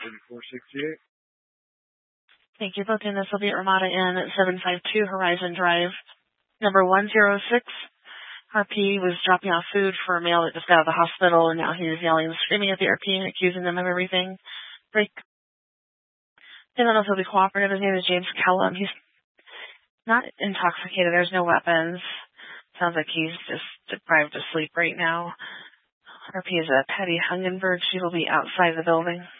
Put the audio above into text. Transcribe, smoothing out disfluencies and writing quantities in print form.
3468. Thank you. Booked in. This will be at Ramada Inn at 752 Horizon Drive, number 106. RP was dropping off food for a male that just got out of the hospital, and now he's yelling and screaming at the RP and accusing them of everything. Break. I don't know if he'll be cooperative. His name is James Kellum. He's not intoxicated. There's no weapons. Sounds like he's just deprived of sleep right now. RP is a Patty Hungenberg. She will be outside the building.